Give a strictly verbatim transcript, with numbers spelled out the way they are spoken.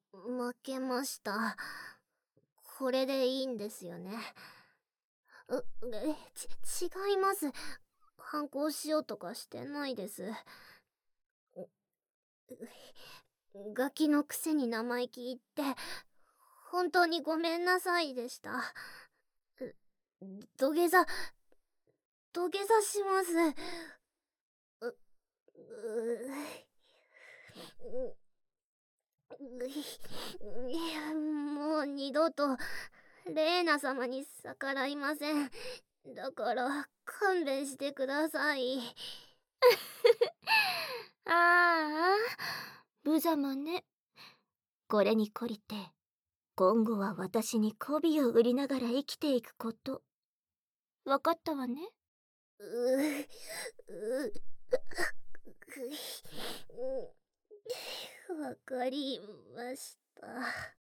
負けました。これでいいんですよね。う、え、ち、違います。反抗しようとかしてないです。ガキのくせに生意気言って、本当にごめんなさいでした。土下座、土下座します。う、う、ういや、もう二度と、レーナ様に逆らいません。だから、勘弁してください。 ああ、無様ね。これに懲りて、今後は私に媚びを売りながら生きていくこと。わかったわね。 う、う、わかりました。